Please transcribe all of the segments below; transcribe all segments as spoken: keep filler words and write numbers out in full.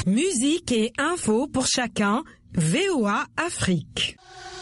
Musique et info pour chacun, V O A Afrique.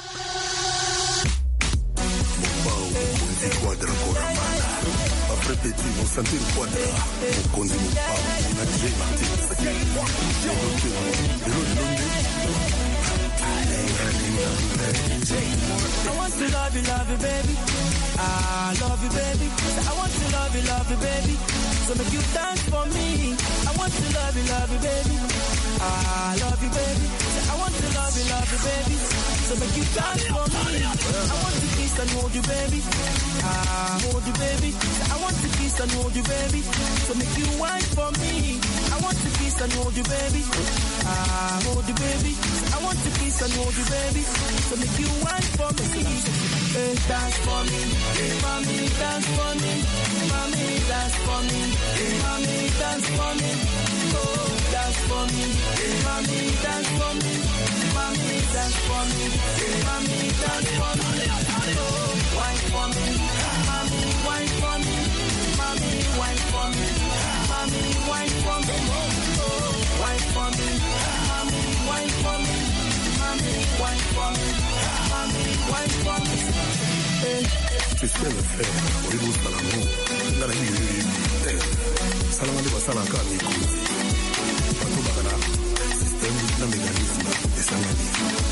I want to love you, love you, baby. I love you, baby. I want to love you, love you, baby. So make you dance for me. I want to love you, love you, baby. I love you, baby. I want to love you, love you, baby. So make you dance for me. I want to kiss and hold you, baby. I hold you, baby. I want to kiss and hold you, baby. So make you wine for me. I want to kiss and hold you, baby. I hold you, baby. I want to kiss and hold you, baby. So make you wine for me. Hey, dance for me. Hey, mommy, dance for me. Mommy, dance for me. Hey, mommy, dance for me. Oh, dance for me. Hey, mommy, dance for me. Mommy, dance for me. Hey, mommy, dance for me. Oh, wine for me. Mommy, wine for me. Mommy, wine for me. Mommy, wine for me. Oh, wine for me. Mommy, wine for me. Mommy, wine for me. Mommy, wine for me. Tu sais le faire, oui, vous savez l'amour. Dans la vie, Salama de Basala Kami, Pato Bagana, système de mécanisme de Salami.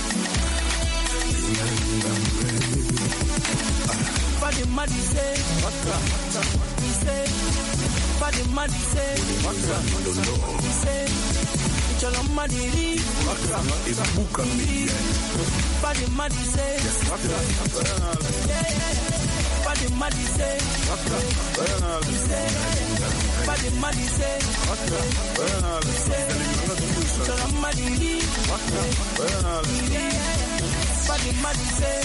Body muddy say, he say, body muddy say, he say, Chala muddy, it's a book on me. Body muddy say, body muddy say, he say, body muddy say, he say, Chala muddy, body muddy say,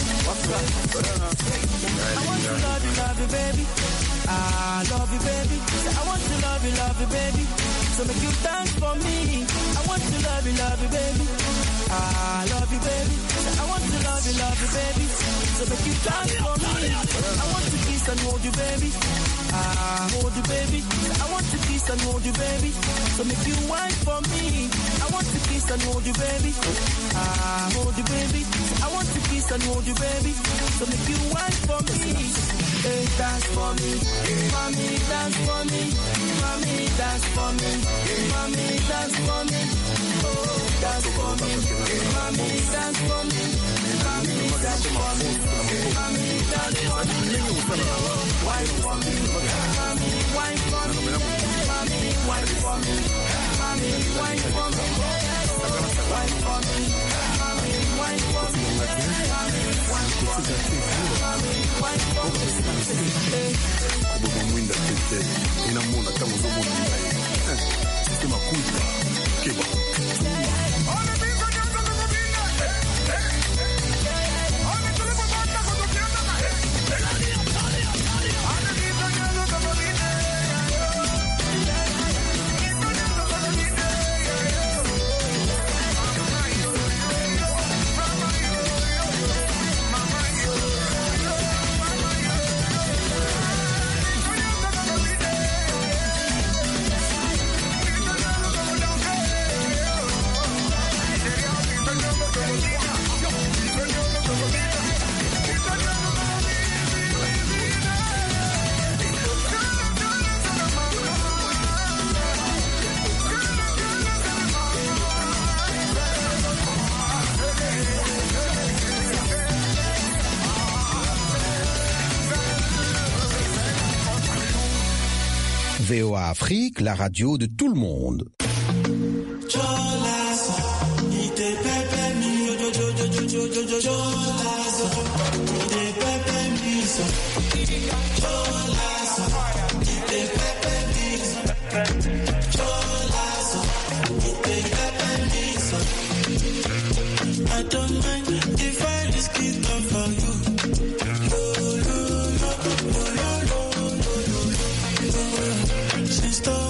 I want to love you, love you, baby. I love you, baby. I want to love you, love you, baby. So make you dance for me. I want to love you, love you, baby. I love you, baby. I want to love you, love you, baby. So make you dance for me. I want to kiss and hold you, baby. I hold you, baby. I want to kiss and hold you, baby. So make you wine for me. I want to kiss and hold you, baby. I hold you, baby. I want to kiss and hold you, baby. So make you wine for me. Hey, dance for me. Mommy, dance for me. Mommy, dance for me. Mommy, dance for me. Oh, dance for me. Mommy, dance for me. Mommy, dance for me. Mommy, dance for me. Wine for me. Mommy, wine for me. Mommy, wine for me. Mommy, wine for me. Wine for me. Mommy, wine for me. Mommy, wine for me. Mommy, wine for me. Kubo mwinda tete, inamuna kama zomo mwinda. Sistema kuipa, keba. V O A Afrique, la radio de tout le monde. I don't mind if I risk it all for you. Since the